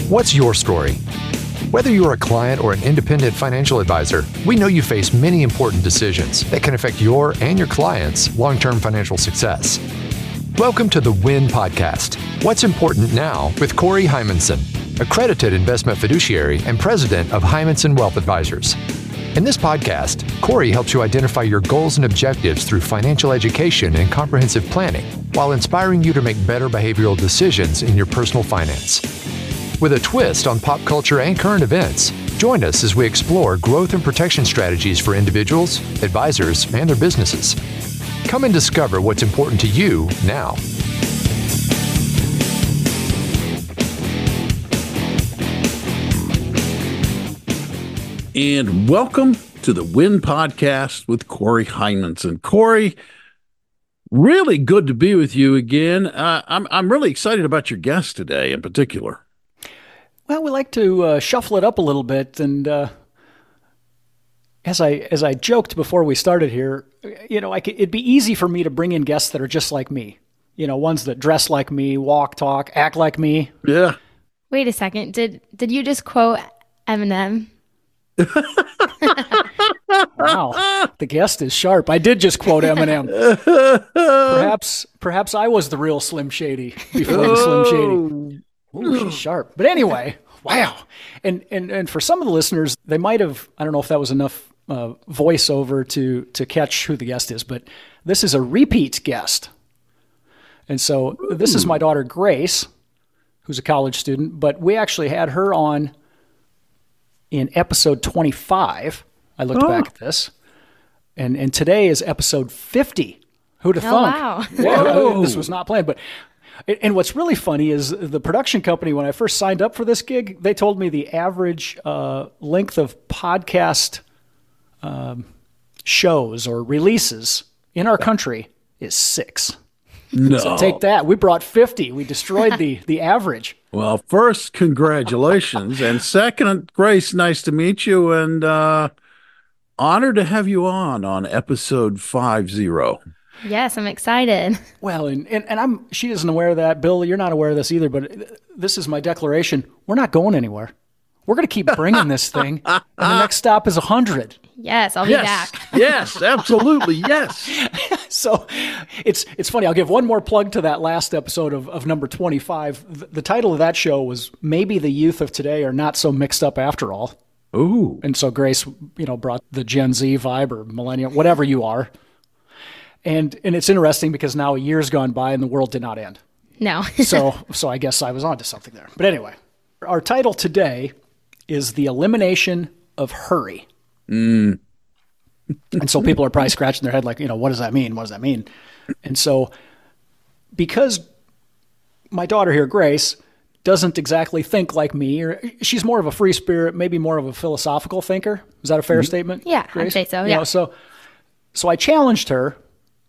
What's your story? Whether you're a client or an independent financial advisor, we know you face many important decisions that can affect your and your clients' long-term financial success. Welcome to the WIN Podcast, What's Important Now with Corey Hymanson, accredited investment fiduciary and president of Hymanson Wealth Advisors. In this podcast, Corey helps you identify your goals and objectives through financial education and comprehensive planning, while inspiring you to make better behavioral decisions in your personal finance. With a twist on pop culture and current events, join us as we explore growth and protection strategies for individuals, advisors, and their businesses. Come and discover what's important to you now. And welcome to the WIN Podcast with Corey Hymanson. Corey, really good to be with you again. I'm really excited about your guest today in particular. Well, we like to shuffle it up a little bit, and as I joked before we started here, it'd be easy for me to bring in guests that are just like me. Ones that dress like me, walk, talk, act like me. Yeah. Wait a second. Did you just quote Eminem? Wow, the guest is sharp. I did just quote Eminem. Perhaps I was the real Slim Shady before the Slim Shady. Ooh, she's sharp. But anyway, wow. And for some of the listeners, they might have, I don't know if that was enough voiceover to catch who the guest is, but this is a repeat guest. And so this is my daughter, Grace, who's a college student, but we actually had her on in episode 25. I looked back at this. And today is episode 50. Who'd have thunk? Wow. Yeah, this was not planned, but and what's really funny is the production company, when I first signed up for this gig, they told me the average length of podcast shows or releases in our country is 6. No. So take that. We brought 50. We destroyed the average. Well, first, congratulations. And second, Grace, nice to meet you. And honored to have you on episode 50. Yes, I'm excited. Well, and she isn't aware of that. Bill, you're not aware of this either, but this is my declaration. We're not going anywhere. We're going to keep bringing this thing, and the next stop is 100. Yes, I'll be back. Yes, absolutely, yes. So it's funny. I'll give one more plug to that last episode of number 25. The title of that show was Maybe the Youth of Today Are Not So Mixed Up After All. Ooh. And so Grace, brought the Gen Z vibe or millennial, whatever you are. And it's interesting because now a year's gone by and the world did not end. No. so I guess I was onto something there. But anyway, our title today is The Elimination of Hurry. And so people are probably scratching their head like, what does that mean? What does that mean? And so because my daughter here, Grace, doesn't exactly think like me, or she's more of a free spirit, maybe more of a philosophical thinker. Is that a fair statement? Yeah, Grace? I'd say so, yeah. So I challenged her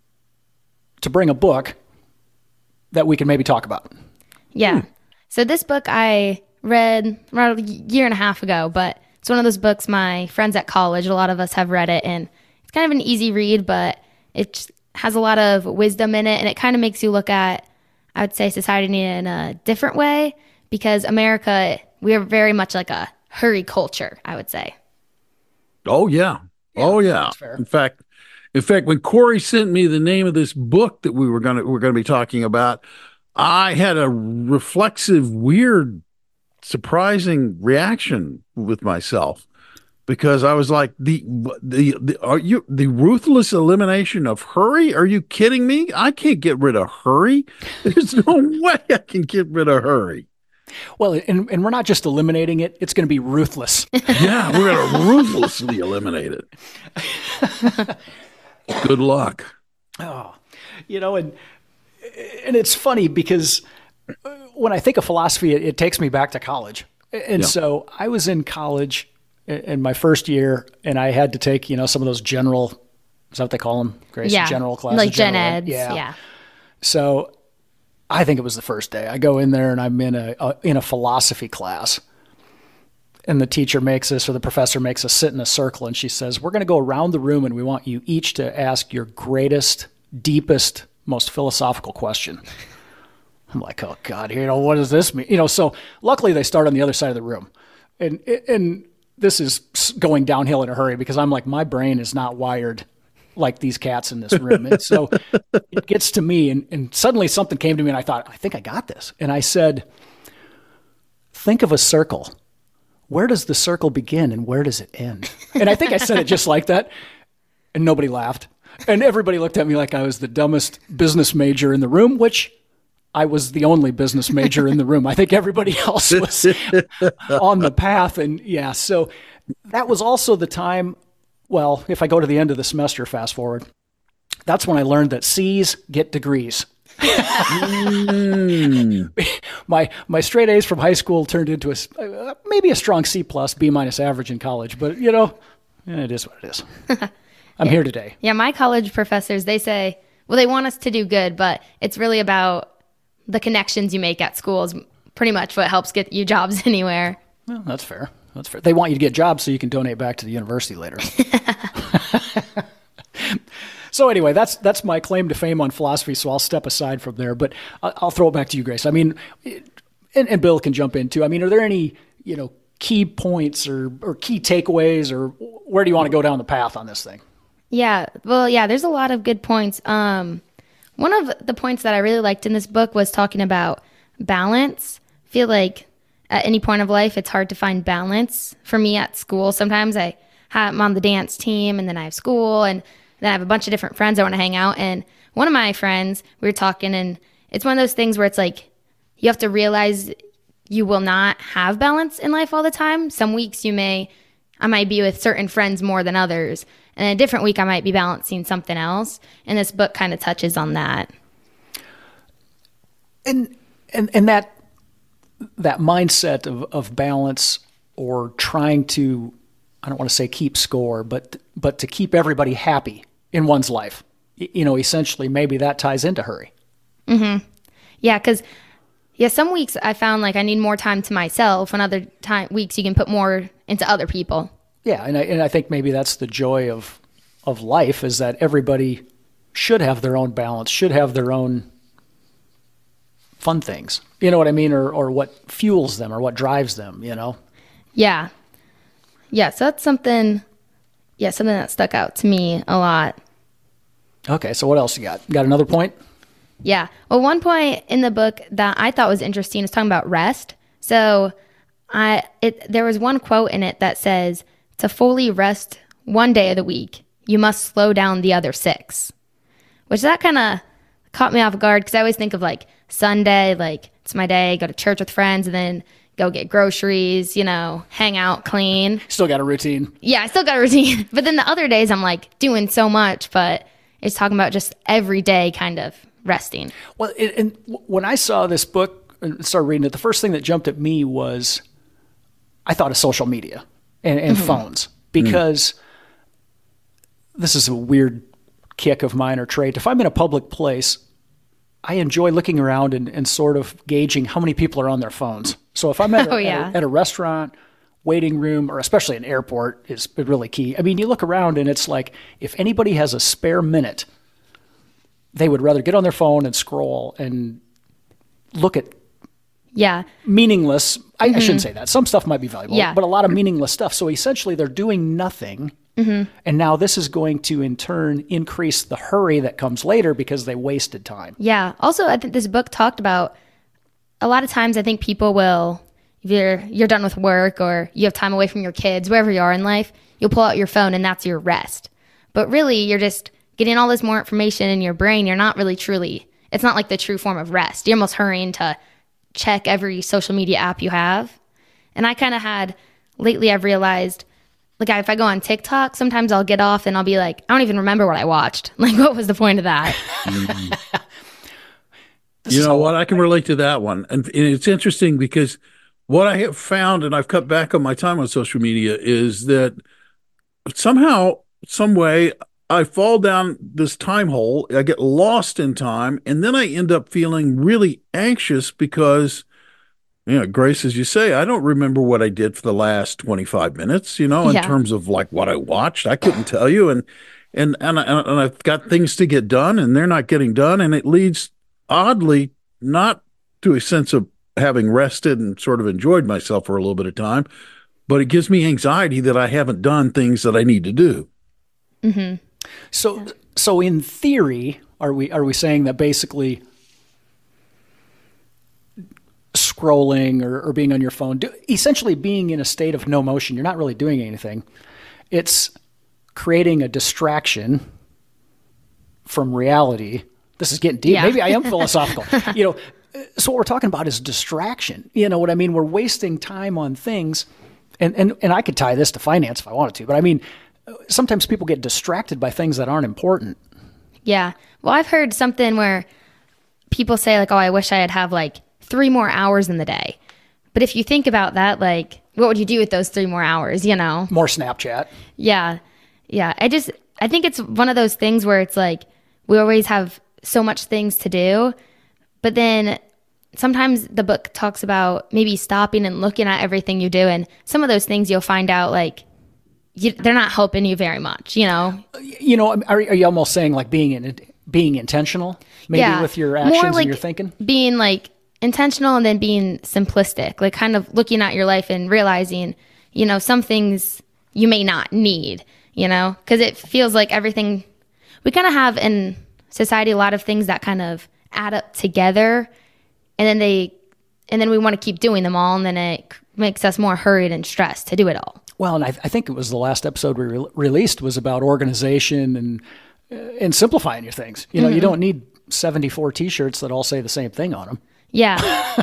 to bring a book that we can maybe talk about. Yeah. So this book I read around a year and a half ago, but it's one of those books my friends at college, a lot of us have read it, and it's kind of an easy read, but it has a lot of wisdom in it, and it kind of makes you look at, I would say, society in a different way, because America, we are very much like a hurry culture, I would say. Oh, yeah. Oh, yeah. That's fair. In fact, when Corey sent me the name of this book that we're going to be talking about, I had a reflexive, weird, surprising reaction with myself, because I was like, the ruthless elimination of hurry? Are you kidding me? I can't get rid of hurry. There's no way I can get rid of hurry. Well, and we're not just eliminating it. It's going to be ruthless. Yeah, we're going to ruthlessly eliminate it. Good luck. Oh, and it's funny because when I think of philosophy, it takes me back to college. And so I was in college in my first year, and I had to take, some of those general, is that what they call them, Grace? Yeah. General classes. Like gen eds. Yeah. So I think it was the first day. I go in there and I'm in a philosophy class. And the teacher makes us, or the professor makes us sit in a circle, and she says, we're going to go around the room and we want you each to ask your greatest, deepest, most philosophical question. I'm like, oh God, what does this mean? So luckily they start on the other side of the room, and this is going downhill in a hurry because I'm like, my brain is not wired like these cats in this room. And so it gets to me, and suddenly something came to me, and I thought, I think I got this. And I said, think of a circle. Where does the circle begin and where does it end? And I think I said it just like that, and nobody laughed. And everybody looked at me like I was the dumbest business major in the room, which I was the only business major in the room. I think everybody else was on the path. And yeah, so that was also the time, well, if I go to the end of the semester, fast forward, that's when I learned that C's get degrees. My straight A's from high school turned into maybe a strong C+, B- average in college, but it is what it is. I'm here today. Yeah, my college professors, they say, well, they want us to do good, but it's really about the connections you make at school is pretty much what helps get you jobs anywhere. Well, that's fair. That's fair. They want you to get jobs so you can donate back to the university later. So anyway, that's my claim to fame on philosophy, so I'll step aside from there. But I'll throw it back to you, Grace. I mean, and Bill can jump in too. I mean, are there any, key points or key takeaways, or where do you want to go down the path on this thing? Yeah, well, yeah, there's a lot of good points. One of the points that I really liked in this book was talking about balance. I feel like at any point of life, it's hard to find balance. For me at school, sometimes I'm on the dance team, and then I have school, and then I have a bunch of different friends I want to hang out. And one of my friends, we were talking, and it's one of those things where it's like you have to realize you will not have balance in life all the time. Some weeks I might be with certain friends more than others. And a different week, I might be balancing something else. And this book kind of touches on that. And that mindset of balance, or trying to, I don't want to say keep score, but to keep everybody happy in one's life. Essentially, maybe that ties into hurry. Mm-hmm. Yeah, because some weeks I found like I need more time to myself, and other weeks you can put more into other people. Yeah, and I think maybe that's the joy of life, is that everybody should have their own balance, should have their own fun things. You know what I mean? Or what fuels them, or what drives them, Yeah. Yeah, so that's something that stuck out to me a lot. Okay, so what else you got? Got another point? Yeah. Well, one point in the book that I thought was interesting is talking about rest. So there was one quote in it that says, to fully rest one day of the week, you must slow down the other 6, which that kind of caught me off guard, because I always think of like Sunday, like it's my day, go to church with friends, and then go get groceries, hang out, clean. Still got a routine. Yeah, I still got a routine. But then the other days I'm like doing so much, but it's talking about just every day kind of resting. Well, and when I saw this book and started reading it, the first thing that jumped at me was I thought of social media and phones, because this is a weird kick of mine or trait. If I'm in a public place, I enjoy looking around and sort of gauging how many people are on their phones. So if I'm at a restaurant, waiting room, or especially an airport is really key. I mean, you look around and it's like, if anybody has a spare minute, they would rather get on their phone and scroll and look at meaningless. I shouldn't say that. Some stuff might be valuable, but a lot of meaningless stuff. So essentially they're doing nothing. And now this is going to, in turn, increase the hurry that comes later because they wasted time. Yeah. Also, I think this book talked about, a lot of times I think people will, if you're done with work or you have time away from your kids, wherever you are in life, you'll pull out your phone and that's your rest. But really, you're just getting all this more information in your brain. You're not really truly, it's not like the true form of rest. You're almost hurrying to check every social media app you have. And I kind of lately I've realized, like if I go on TikTok, sometimes I'll get off and I'll be like, I don't even remember what I watched. Like, what was the point of that? You know what? I can relate to that one. And it's interesting because what I have found, and I've cut back on my time on social media, is that somehow, some way, I fall down this time hole. I get lost in time, and then I end up feeling really anxious because, Grace, as you say, I don't remember what I did for the last 25 minutes, in terms of like what I watched. I couldn't tell you. And I've got things to get done, and they're not getting done. And it leads, oddly, not to a sense of having rested and sort of enjoyed myself for a little bit of time, but it gives me anxiety that I haven't done things that I need to do. Mm-hmm. So in theory, are we saying that basically scrolling or being on your phone, essentially being in a state of no motion, you're not really doing anything. It's creating a distraction from reality. This is getting deep. Yeah. Maybe I am philosophical. So what we're talking about is distraction. You know what I mean? We're wasting time on things. And I could tie this to finance if I wanted to, but I mean, sometimes people get distracted by things that aren't important. Yeah. Well, I've heard something where people say like, oh, I wish I had have like 3 more hours in the day. But if you think about that, like, what would you do with those 3 more hours, More Snapchat. Yeah. Yeah. I think it's one of those things where it's like, we always have so much things to do, but then sometimes the book talks about maybe stopping and looking at everything you do. And some of those things you'll find out like, they're not helping you very much, Are you almost saying like being intentional, maybe with your actions more like and your thinking? Being like intentional and then being simplistic, like kind of looking at your life and realizing, some things you may not need, because it feels like everything we kind of have in society, a lot of things that kind of add up together, and then we want to keep doing them all, and then it makes us more hurried and stressed to do it all. Well, and I think it was the last episode we released was about organization and simplifying your things. You don't need 74 T-shirts that all say the same thing on them. Yeah.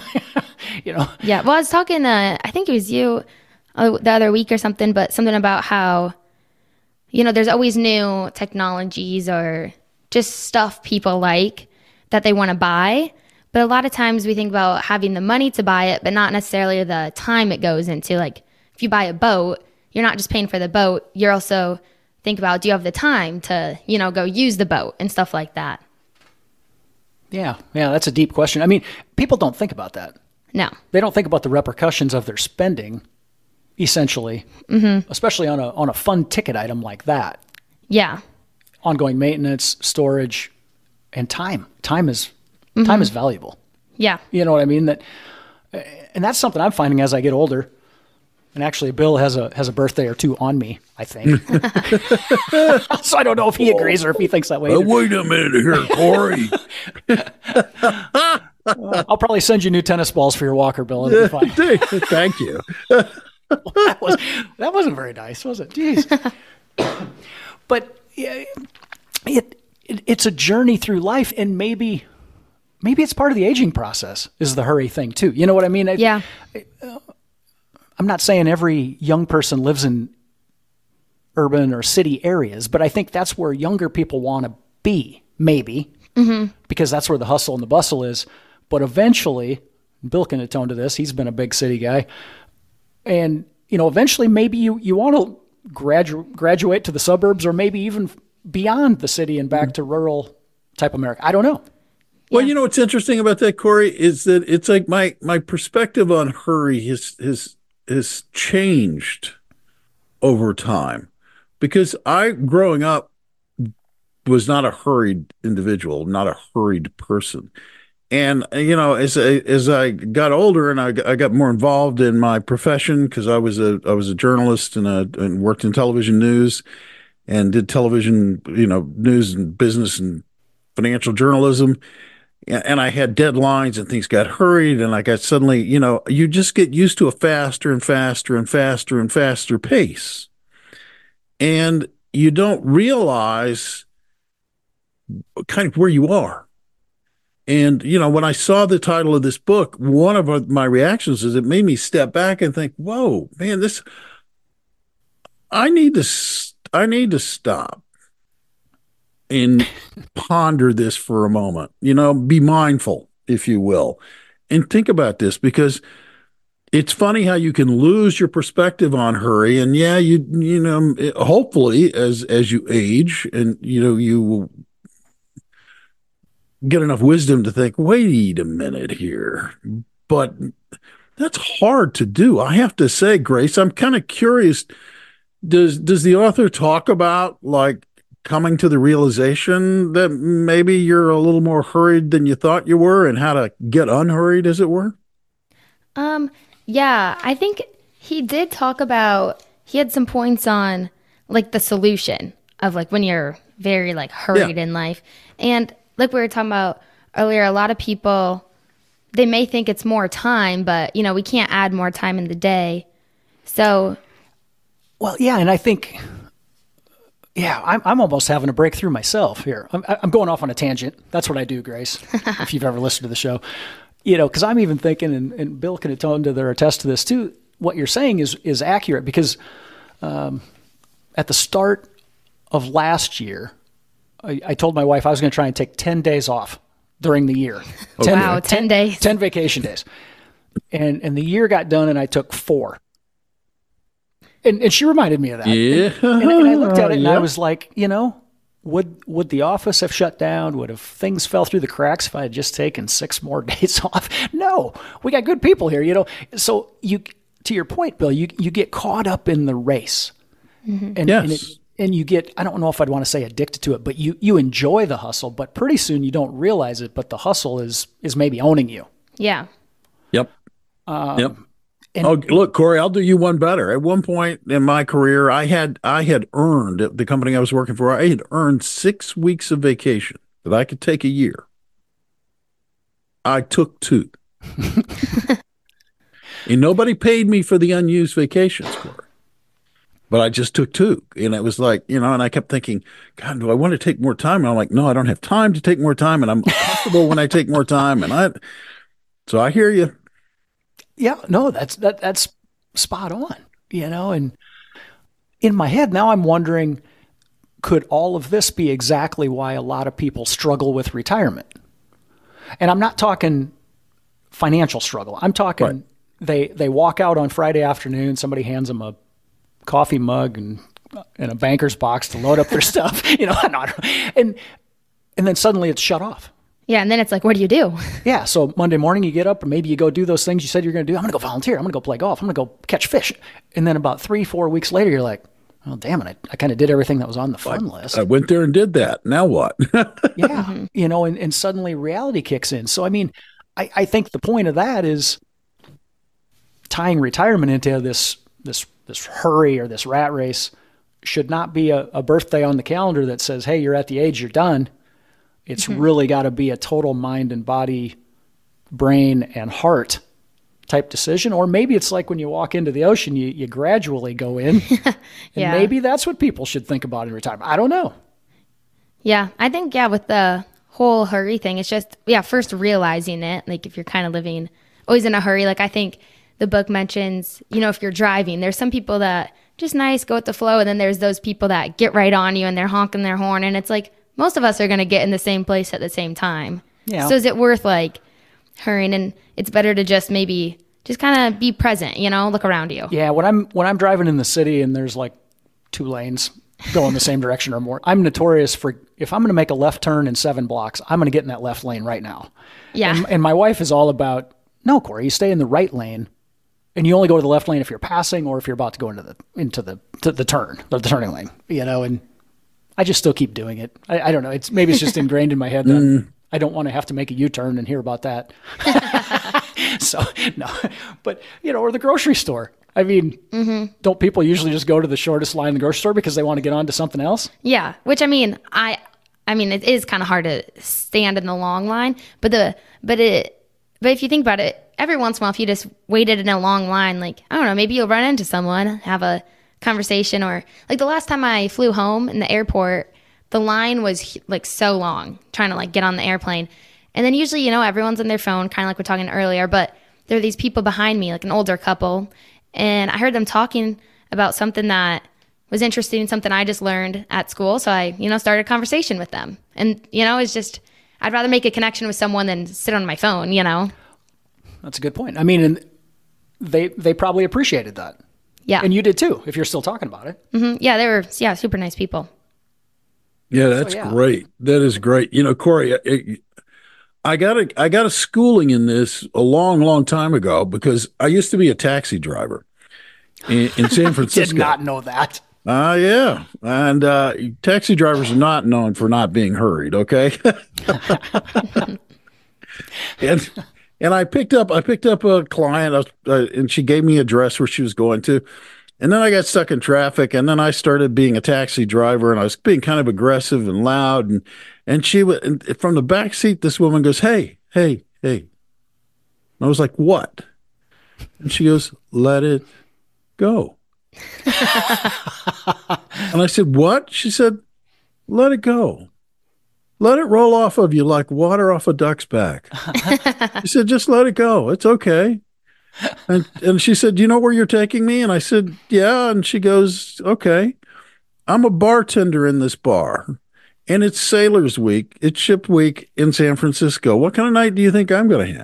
Yeah. Well, I was talking, I think it was you the other week or something, but something about how, there's always new technologies or just stuff people like that they want to buy. But a lot of times we think about having the money to buy it, but not necessarily the time it goes into. Like if you buy a boat, you're not just paying for the boat. You're also think about, do you have the time to, go use the boat and stuff like that? Yeah, that's a deep question. I mean, people don't think about that. No. They don't think about the repercussions of their spending, essentially, especially on a fun ticket item like that. Yeah. Ongoing maintenance, storage, and time. Time is valuable. Yeah. You know what I mean? And that's something I'm finding as I get older. And actually, Bill has a birthday or two on me, I think. So I don't know if he agrees or if he thinks that way. Wait a minute here, Corey. I'll probably send you new tennis balls for your walker, Bill. It'll be fine. Thank you. Well, that wasn't very nice, was it? Jeez. But it's a journey through life, and maybe it's part of the aging process is the hurry thing too. You know what I mean? Yeah. I'm not saying every young person lives in urban or city areas, but I think that's where younger people want to be, maybe, because that's where the hustle and the bustle is. But eventually, Bill can atone to this. He's been a big city guy. And, eventually maybe you want to graduate to the suburbs or maybe even beyond the city and back to rural type America. I don't know. Well, what's interesting about that, Corey, is that it's like my perspective on hurry has changed over time, because growing up was not a hurried individual, not a hurried person. And, as I got older and I got more involved in my profession, because I was a journalist and worked in television news and did television, news and business and financial journalism. And I had deadlines and things got hurried, and I got suddenly, you just get used to a faster and faster and faster and faster pace. And you don't realize kind of where you are. And, when I saw the title of this book, one of my reactions is it made me step back and think, whoa, man, I need to stop and ponder this for a moment, be mindful, if you will, and think about this, because it's funny how you can lose your perspective on hurry. And yeah, hopefully as you age and, you will get enough wisdom to think, wait a minute here. But that's hard to do. I have to say, Grace, I'm kind of curious. Does the author talk about like coming to the realization that maybe you're a little more hurried than you thought you were, and how to get unhurried, as it were? Yeah, I think he did talk about, he had some points on like the solution of like when you're very like hurried in life. And like we were talking about earlier, a lot of people, they may think it's more time, but we can't add more time in the day. So. Well, yeah. And I think, I'm almost having a breakthrough myself here. I'm going off on a tangent. That's what I do, Grace, if you've ever listened to the show. Because I'm even thinking, and Bill can attest to this too, what you're saying is accurate, because at the start of last year, I told my wife I was going to try and take 10 days off during the year. 10 days. 10 vacation days. And the year got done and I took 4. And she reminded me of that. Yeah. And I looked at it and I was like, would the office have shut down? Would have things fell through the cracks if I had just taken 6 more days off? No, we got good people here, So to your point, Bill, you get caught up in the race. Mm-hmm. And you get, I don't know if I'd want to say addicted to it, but you enjoy the hustle, but pretty soon you don't realize it, but the hustle is maybe owning you. Yeah. Yep. Look, Corey, I'll do you one better. At one point in my career, I had earned, at the company I was working for, I had earned 6 weeks of vacation that I could take a year. I took 2. And nobody paid me for the unused vacations, Corey. But I just took 2. And it was like, and I kept thinking, God, do I want to take more time? And I'm like, no, I don't have time to take more time. And I'm comfortable when I take more time. So I hear you. Yeah, no, that's spot on, and in my head now I'm wondering, could all of this be exactly why a lot of people struggle with retirement? And I'm not talking financial struggle. I'm talking they walk out on Friday afternoon, somebody hands them a coffee mug and a banker's box to load up their stuff, and then suddenly it's shut off. Yeah, and then it's like, what do you do? Yeah, so Monday morning you get up, and maybe you go do those things you said you're going to do. I'm going to go volunteer. I'm going to go play golf. I'm going to go catch fish. And then about 3-4 weeks later, you're like, oh, damn it, I kind of did everything that was on the fun list. I went there and did that. Now what? Yeah, and suddenly reality kicks in. So, I mean, I think the point of that is tying retirement into this hurry or this rat race should not be a birthday on the calendar that says, hey, you're at the age you're done. It's really got to be a total mind and body, brain and heart type decision. Or maybe it's like when you walk into the ocean, you gradually go in. And maybe that's what people should think about in retirement. I don't know. Yeah, I think, with the whole hurry thing, it's just, first realizing it. Like if you're kind of living always in a hurry, like I think the book mentions, if you're driving, there's some people that just nice, go with the flow. And then there's those people that get right on you and they're honking their horn. And it's like, most of us are going to get in the same place at the same time. Yeah. So is it worth like hurrying? And it's better to just maybe just kind of be present, look around you. Yeah. When I'm driving in the city and there's like 2 lanes going the same direction or more, I'm notorious for, if I'm going to make a left turn in 7 blocks, I'm going to get in that left lane right now. Yeah. And my wife is all about, no, Corey, you stay in the right lane and you only go to the left lane if you're passing or if you're about to go into the turning lane, and I just still keep doing it. I don't know. Maybe it's just ingrained in my head that I don't want to have to make a U-turn and hear about that. So, no. But, or the grocery store. I mean, don't people usually just go to the shortest line in the grocery store because they want to get on to something else? Yeah, which I mean, it is kind of hard to stand in the long line, but if you think about it, every once in a while, if you just waited in a long line, like, I don't know, maybe you'll run into someone, have a conversation, or like the last time I flew home in the airport, the line was like so long trying to like get on the airplane. And then usually, everyone's on their phone, kind of like we're talking earlier, but there are these people behind me, like an older couple. And I heard them talking about something that was interesting, something I just learned at school. So I, started a conversation with them. And, it's just, I'd rather make a connection with someone than sit on my phone, That's a good point. I mean, and they probably appreciated that. Yeah. And you did too, if you're still talking about it. Mm-hmm. Yeah, they were super nice people. Yeah, that's great. That is great. Corey, I got a schooling in this a long, long time ago because I used to be a taxi driver in San Francisco. I did not know that. Yeah. And taxi drivers are not known for not being hurried, okay? and and I picked up a client, and she gave me an address where she was going to. And then I got stuck in traffic, and then I started being a taxi driver, and I was being kind of aggressive and loud, and she would, and from the back seat, this woman goes, "Hey, hey, hey." And I was like, "What?" And she goes, "Let it go." And I said, "What?" She said, "Let it go. Let it roll off of you like water off a duck's back." She said, "Just let it go. It's okay." And she said, "Do you know where you're taking me?" And I said, "Yeah." And she goes, "Okay. I'm a bartender in this bar, and it's Sailors Week. It's Ship Week in San Francisco. What kind of night do you think I'm going to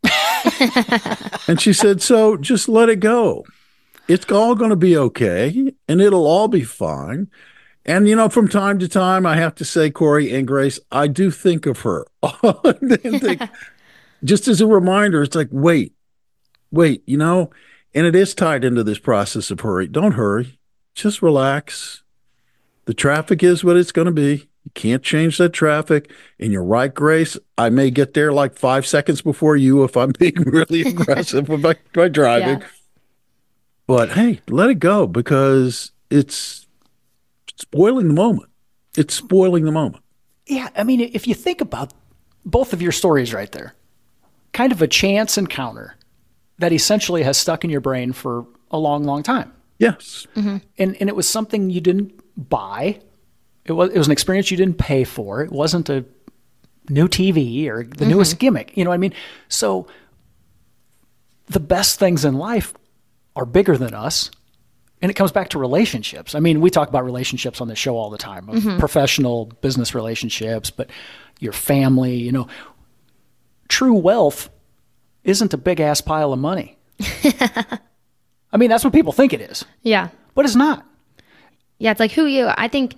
have?" And she said, "So just let it go. It's all going to be okay, and it'll all be fine." And, from time to time, I have to say, Corey and Grace, I do think of her. And just as a reminder, it's like, wait, and it is tied into this process of hurry. Don't hurry. Just relax. The traffic is what it's going to be. You can't change that traffic. And you're right, Grace. I may get there like 5 seconds before you if I'm being really aggressive with my driving. Yeah. But hey, let it go because it's spoiling the moment. It's spoiling the moment. Yeah, I mean, if you think about both of your stories right there, kind of a chance encounter that essentially has stuck in your brain for a long, long time. Yes. And it was something you didn't buy. It was an experience you didn't pay for. It wasn't a new TV or the newest gimmick. You know what I mean? So the best things in life are bigger than us. And it comes back to relationships. I mean, we talk about relationships on the show all the time, professional business relationships, but your family, true wealth isn't a big ass pile of money. I mean, that's what people think it is, Yeah. but it's not. Yeah, it's like who you. I think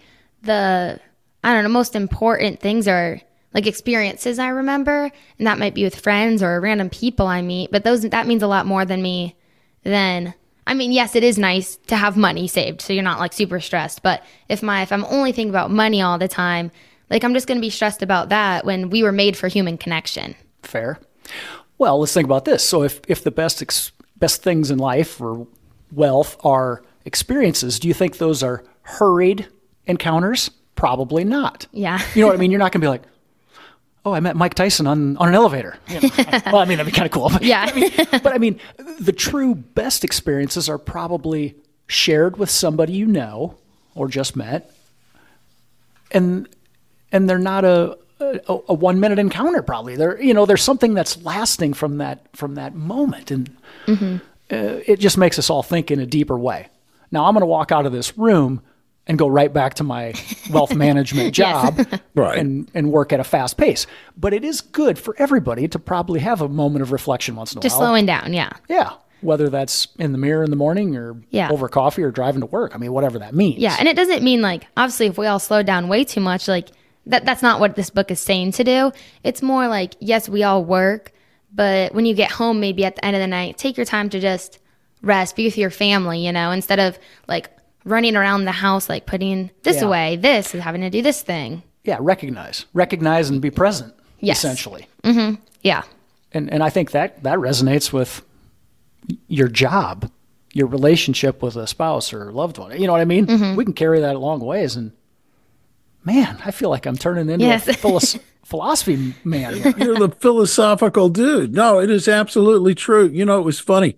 most important things are like experiences I remember, and that might be with friends or random people I meet, but that means a lot more than me than, I mean, yes, it is nice to have money saved so you're not like super stressed, but if I'm only thinking about money all the time, like I'm just going to be stressed about that when we were made for human connection. Fair. Well, let's think about this. So if the best things in life or wealth are experiences, do you think those are hurried encounters? Probably not. Yeah. You know what I mean? You're not going to be like, "Oh, I met Mike Tyson on an elevator." Well, I mean, that'd be kind of cool. But, Yeah. but I mean, the true best experiences are probably shared with somebody you know or just met, and they're not a 1 minute encounter. Probably there's something that's lasting from that moment, and it just makes us all think in a deeper way. Now, I'm going to walk out of this room and go right back to my wealth management job Right. and work at a fast pace. But it is good for everybody to probably have a moment of reflection once in a Just while. slowing down. Yeah. Yeah. Whether that's in the mirror in the morning or over coffee or driving to work. I mean, whatever that means. Yeah. And it doesn't mean like, obviously, if we all slow down way too much, like that's not what this book is saying to do. It's more like, yes, we all work, but when you get home, maybe at the end of the night, take your time to just rest, be with your family, instead of like running around the house, like putting this away, this is having to do this thing. Yeah. Recognize and be present. Yes. Essentially. Yeah. And I think that resonates with your job, your relationship with a spouse or loved one. You know what I mean? We can carry that a long ways. And man, I feel like I'm turning into a philosophy man. You're the philosophical dude. No, it is absolutely true. It was funny.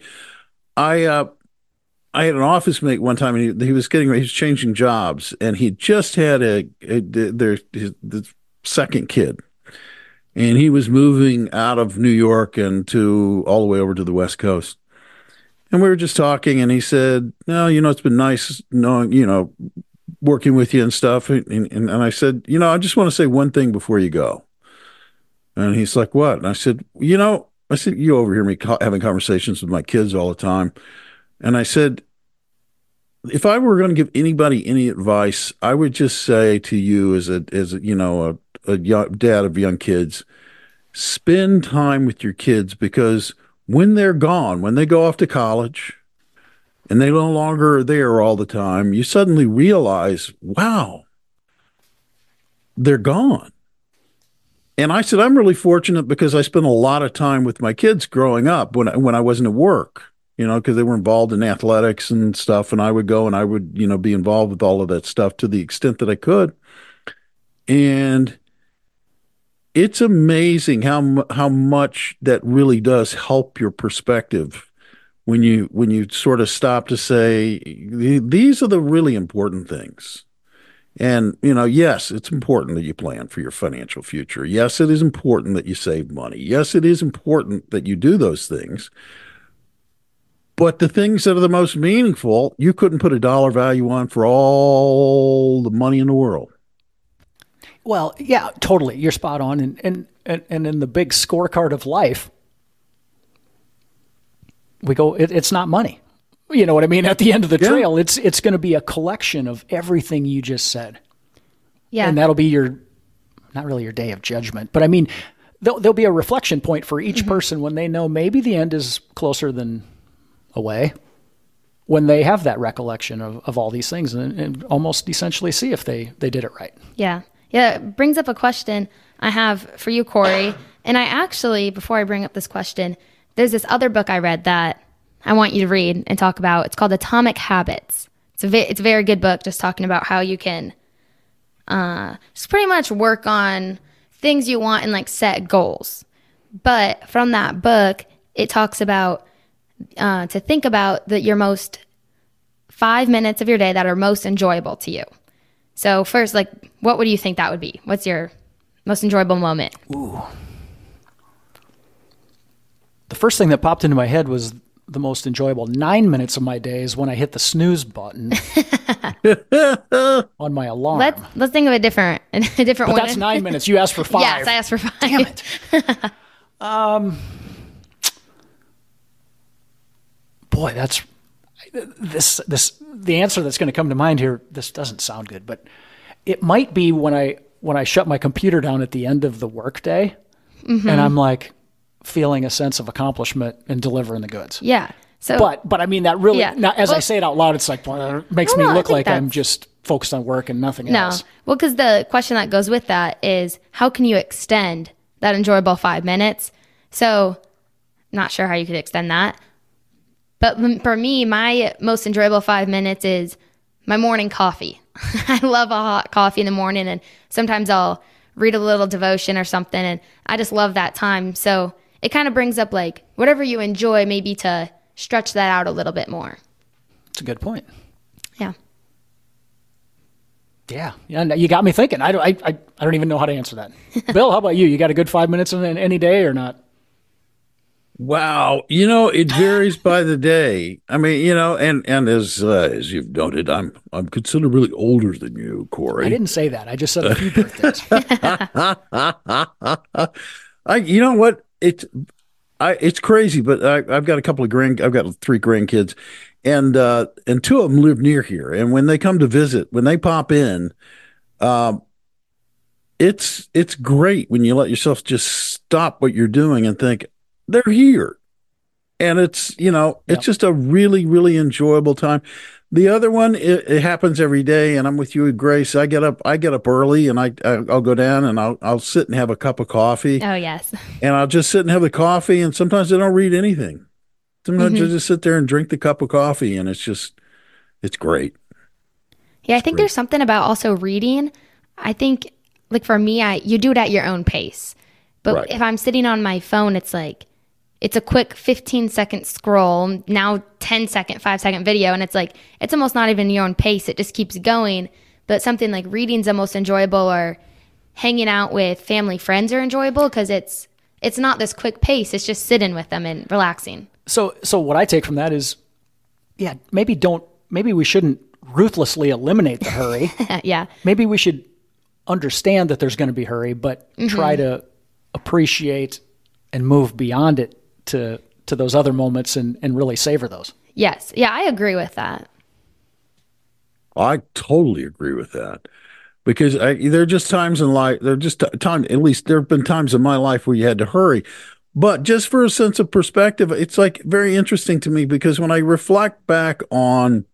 I had an office mate one time, and he was changing jobs, and he just had the second kid, and he was moving out of New York and all the way over to the West Coast. And we were just talking, and he said, "No, it's been nice knowing, working with you and stuff." And I said, "I just want to say one thing before you go." And he's like, "What?" And I said, "You overhear me having conversations with my kids all the time." And I said, "If I were going to give anybody any advice, I would just say to you as a young dad of young kids, spend time with your kids, because when they're gone, when they go off to college and they no longer are there all the time, you suddenly realize, wow, they're gone. And I said, I'm really fortunate because I spent a lot of time with my kids growing up when I wasn't at work, because they were involved in athletics and stuff. And I would go and I would, be involved with all of that stuff to the extent that I could. And it's amazing how much that really does help your perspective when you sort of stop to say, these are the really important things. And, yes, it's important that you plan for your financial future. Yes, it is important that you save money. Yes, it is important that you do those things. But the things that are the most meaningful, you couldn't put a dollar value on for all the money in the world. Well, yeah, totally. You're spot on. And in the big scorecard of life, we go, it's not money. You know what I mean? At the end of the trail, it's going to be a collection of everything you just said. Yeah. And that'll be not really your day of judgment, but I mean, there'll be a reflection point for each person when they know maybe the end is closer than away, when they have that recollection of all these things and almost essentially see if they did it right. Yeah. Yeah. It brings up a question I have for you, Corey. And I actually, before I bring up this question, there's this other book I read that I want you to read and talk about. It's called Atomic Habits. It's a very good book, just talking about how you can just pretty much work on things you want and like set goals. But from that book, it talks about to think about your most 5 minutes of your day that are most enjoyable to you. So first, like, what would you think that would be? What's your most enjoyable moment? Ooh. The first thing that popped into my head was the most enjoyable 9 minutes of my day is when I hit the snooze button on my alarm. Let's think of a different but one. That's 9 minutes. You asked for 5. Yes, I asked for 5. Damn it. Boy, that's the answer that's going to come to mind here. This doesn't sound good, but it might be when I shut my computer down at the end of the workday, and I'm like feeling a sense of accomplishment in delivering the goods. Yeah. So, but I mean that really. Yeah. Now, I say it out loud, it's like it makes me look like I'm just focused on work and nothing else. Well, because the question that goes with that is how can you extend that enjoyable 5 minutes? So, not sure how you could extend that. But for me, my most enjoyable 5 minutes is my morning coffee. I love a hot coffee in the morning, and sometimes I'll read a little devotion or something, and I just love that time. So it kind of brings up like whatever you enjoy, maybe to stretch that out a little bit more. That's a good point. Yeah. Yeah. You got me thinking. I don't even know how to answer that. Bill, how about you? You got a good 5 minutes in any day or not? Wow. It varies by the day. I mean, and as you've noted, I'm considerably older than you, Corey. I didn't say that. I just said a few birthdays. You know what? It's crazy, but I've got I've got 3 grandkids, and 2 of them live near here. And when they come to visit, when they pop in, it's great when you let yourself just stop what you're doing and think, they're here. And it's just a really, really enjoyable time. The other one, it happens every day, and I'm with you, Grace. I get up early, and I'll go down and I'll sit and have a cup of coffee. Oh, yes. And I'll just sit and have the coffee, and sometimes I don't read anything. Sometimes I just sit there and drink the cup of coffee, and it's great. Yeah, I think there's something about also reading. I think, like for me, you do it at your own pace. But if I'm sitting on my phone, it's like, it's a quick 15-second scroll, now 10-second, 5-second video, and it's like, it's almost not even your own pace. It just keeps going. But something like reading's the most enjoyable, or hanging out with family friends are enjoyable because it's not this quick pace. It's just sitting with them and relaxing. So what I take from that is, maybe we shouldn't ruthlessly eliminate the hurry. Yeah. Maybe we should understand that there's going to be hurry, but try to appreciate and move beyond it to those other moments and really savor those. Yes. Yeah, I agree with that. I totally agree with that, because there are just times in life, at least there have been times in my life where you had to hurry, But just for a sense of perspective, it's like very interesting to me because when I reflect back on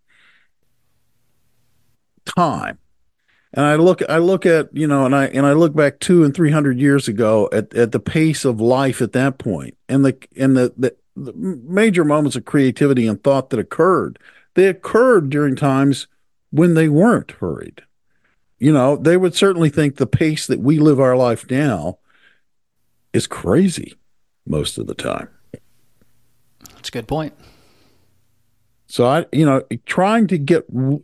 time and I look at, and I look back 200 and 300 years ago at the pace of life at that point and the major moments of creativity and thought that occurred, they occurred during times when they weren't hurried. They would certainly think the pace that we live our life now is crazy most of the time. That's a good point. So trying to get,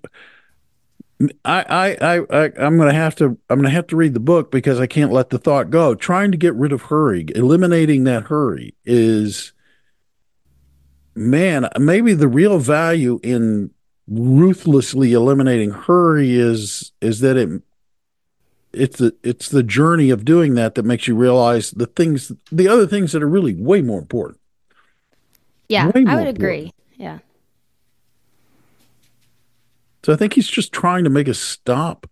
I'm going to have to read the book because I can't let the thought go. Trying to get rid of hurry, eliminating that hurry is, man, maybe the real value in ruthlessly eliminating hurry is that it's the journey of doing that makes you realize the other things that are really way more important. Yeah, way more I would important. agree. Yeah. So I think he's just trying to make us stop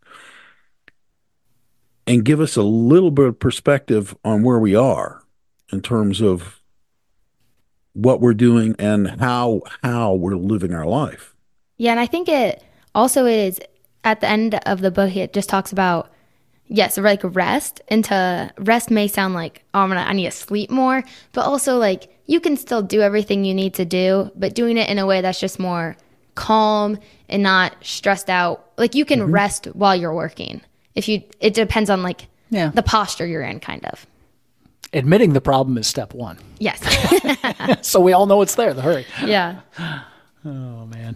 and give us a little bit of perspective on where we are in terms of what we're doing and how we're living our life. Yeah, and I think it also is at the end of the book, it just talks about, yes, like rest. And rest may sound like, oh, I need to sleep more, but also like you can still do everything you need to do, but doing it in a way that's just more calm and not stressed out. Like you can rest while you're working. It depends on like the posture you're in, kind of. Admitting the problem is step one. Yes. So we all know it's there, the hurry. Yeah. Oh, man.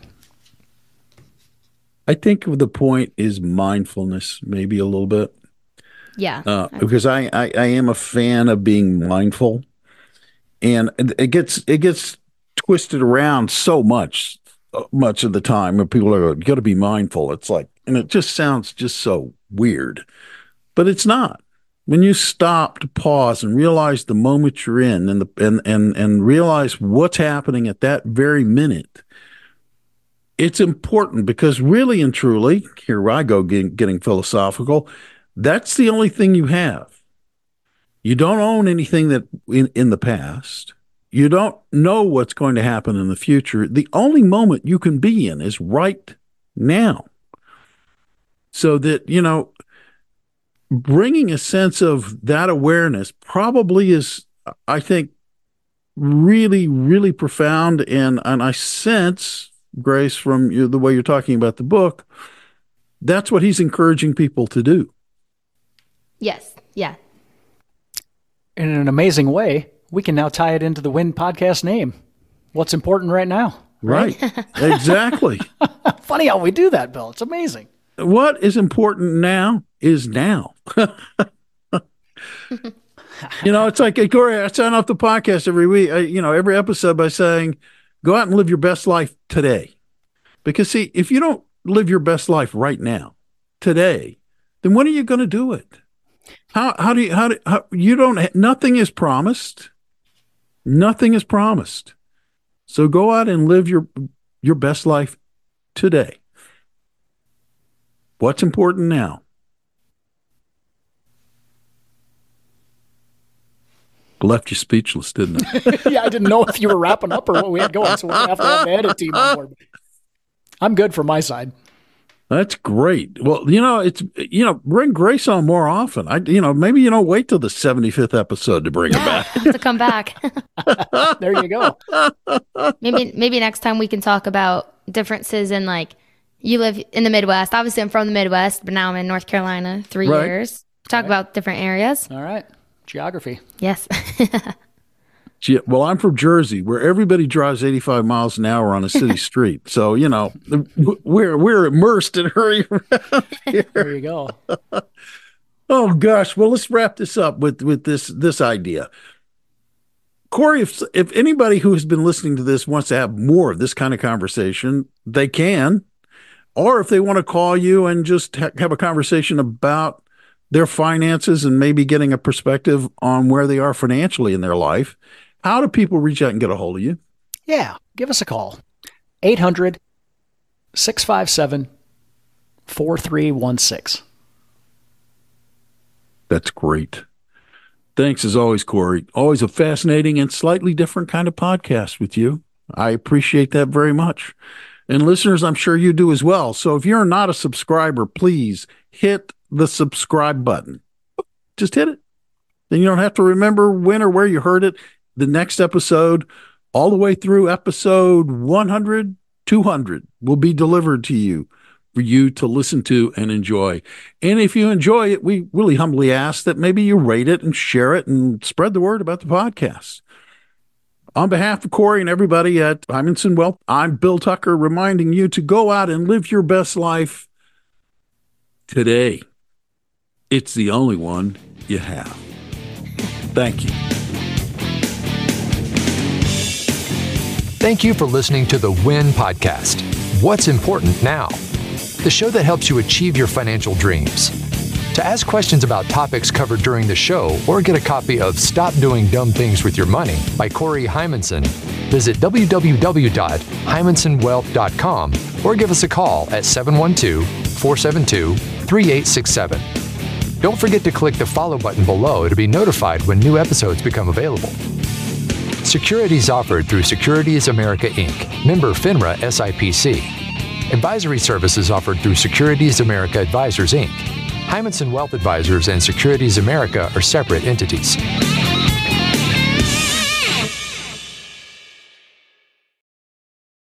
I think the point is mindfulness, maybe a little bit. Yeah. Because I am a fan of being mindful, and it gets twisted around so much of the time when people are, you got to be mindful. It's like, and it just sounds just so weird, but it's not. When you stop to pause and realize the moment you're in and realize what's happening at that very minute, it's important because really and truly, here I go getting philosophical, that's the only thing you have. You don't own anything that in the past. You don't know what's going to happen in the future. The only moment you can be in is right now. So that, bringing a sense of that awareness probably is, I think, really, really profound. And I sense, Grace, from the way you're talking about the book, that's what he's encouraging people to do. Yes. Yeah. In an amazing way, we can now tie it into the WIN podcast name. What's important right now? Right. Exactly. Funny how we do that, Bill. It's amazing. What is important now is now. It's like, Corey, I sign off the podcast every week, every episode by saying, go out and live your best life today. Because see, if you don't live your best life right now, today, then when are you going to do it? Nothing is promised. Nothing is promised. So go out and live your best life today. What's important now? Left you speechless, didn't it? Yeah, I didn't know if you were wrapping up or what we had going, so we're going to have the edit team on board. I'm good for my side. That's great. Well, bring Grace on more often. Maybe you don't wait till the 75th episode to bring her back. To come back. There you go. Maybe next time we can talk about differences in, like, you live in the Midwest. Obviously, I'm from the Midwest, but now I'm in North Carolina 3 years. Talk about different areas. All right. Geography. Yes. Well, I'm from Jersey, where everybody drives 85 miles an hour on a city street. So, we're immersed in hurry around here. There you go. Oh, gosh. Well, let's wrap this up with this idea. Corey, if anybody who has been listening to this wants to have more of this kind of conversation, they can. Or if they want to call you and just have a conversation about their finances and maybe getting a perspective on where they are financially in their life, how do people reach out and get a hold of you? Yeah, give us a call. 800-657-4316. That's great. Thanks as always, Corey. Always a fascinating and slightly different kind of podcast with you. I appreciate that very much. And listeners, I'm sure you do as well. So if you're not a subscriber, please hit the subscribe button. Just hit it. Then you don't have to remember when or where you heard it. The next episode, all the way through episode 100, 200, will be delivered to you for you to listen to and enjoy. And if you enjoy it, we really humbly ask that maybe you rate it and share it and spread the word about the podcast. On behalf of Corey and everybody at Hymanson Wealth, I'm Bill Tucker, reminding you to go out and live your best life today. It's the only one you have. Thank you. Thank you for listening to the WIN Podcast. What's important now? The show that helps you achieve your financial dreams. To ask questions about topics covered during the show or get a copy of Stop Doing Dumb Things with Your Money by Corey Hymanson, visit www.hymansonwealth.com or give us a call at 712-472-3867. Don't forget to click the follow button below to be notified when new episodes become available. Securities offered through Securities America Inc., member FINRA SIPC. Advisory services offered through Securities America Advisors Inc. Hymanson Wealth Advisors and Securities America are separate entities.